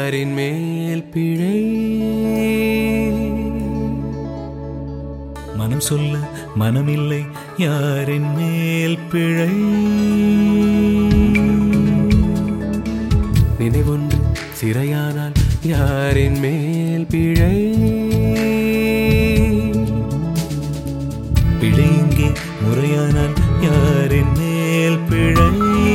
யாரின் மேல் பிழை? மனம் சொல்ல மனமில்லை, யாரின் மேல் பிழை? நினைவொன்று சிறையானால் யாரின் மேல் பிழை? பிழை இங்கே முறையானால் யாரின் மேல் பிழை?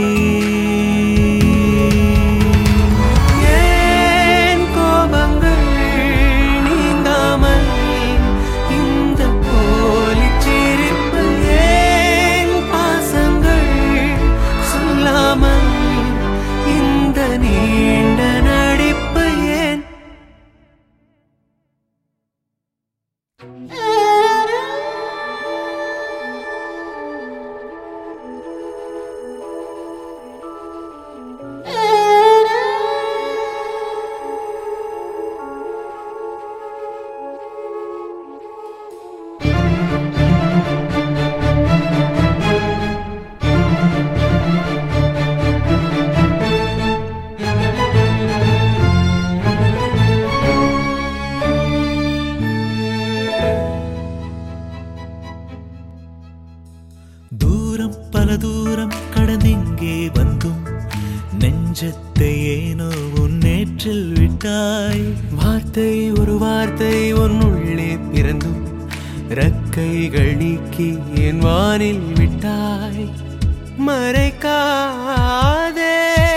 ஏன் கோபங்கள் நீங்காமல் இந்த போலிச் சிரிப்பு? ஏன் பாசங்கள் சொல்லாமல் இந்த நீண்ட நடிப்பு? ஏன் தூரம் பல தூரம் கடந்திங்கே வந்தும் நெஞ்சத்தை ஏனோ உன் நேற்றில் விட்டாய். வார்த்தை ஒரு வார்த்தை உன்னுள்ளே பிறந்தும் ரெக்கைகள் நீக்கி என் வானில் விட்டாய். மறைக்காதே,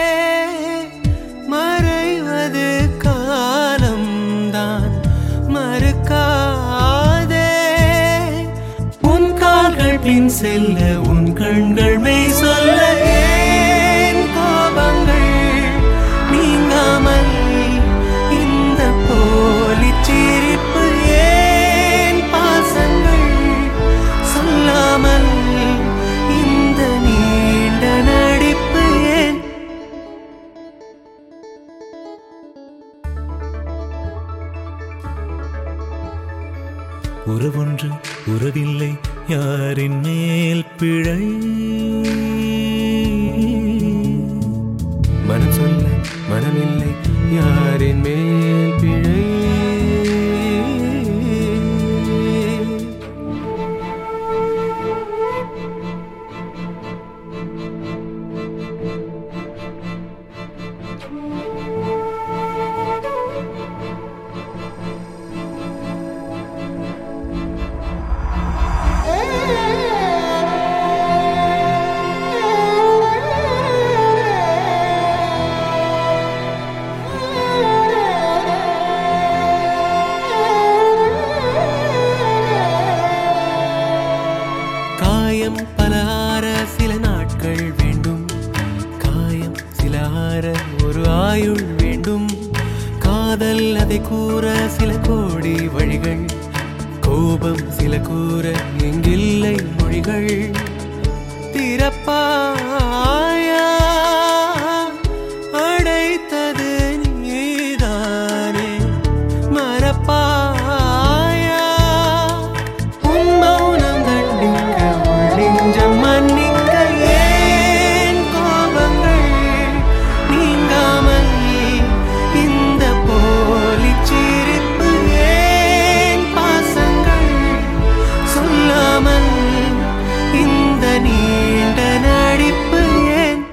மறைவது காலம்தான். மறுக்காதே, உன் கால்கள் பின் செல்ல உன் கண்கள் மெய் சொல்ல. ஏன் கோபங்கள் நீங்காமல் இந்த போலிச் சிரிப்பு? ஏன் பாசங்கள் சொல்லாமல் இந்த நீண்ட நடிப்பு? ஏன் உறவொன்று உறவில்லை, யாரின் மேல் பிழை? மனம் சொல்ல மனமில்லை, யாரின் மேல் பிழை? காயம் பல ஆற சில நாட்கள் வேண்டும். காயம் சில ஆற ஒரு ஆயுள் வேண்டும். காதல் அதை கூற சில கோடி வழிகள். கோபம் சில கூற எங்கில்லை மொழிகள். திறப்பாயா, அடைத்தது நீதானே. மறப்பாயா, உன் மௌனம் தண்டிக்க உள் நெஞ்சம் மன்னிக்க. ஏன் கோபங்கள் நீங்காமல் இந்த போலிச் சிரிப்பு? ஏன் பாசங்கள் சொல்லாமல் இந்த நீண்ட நடிப்பு? ஏன்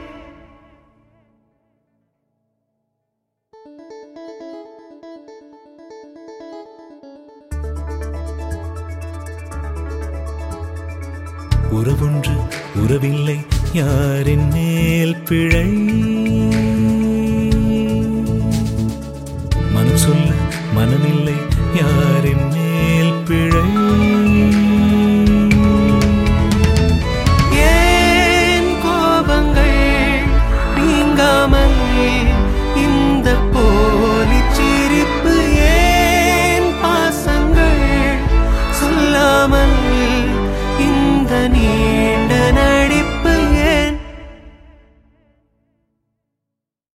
உறவொன்று உறவில்லை, யாரின் மேல் பிழை?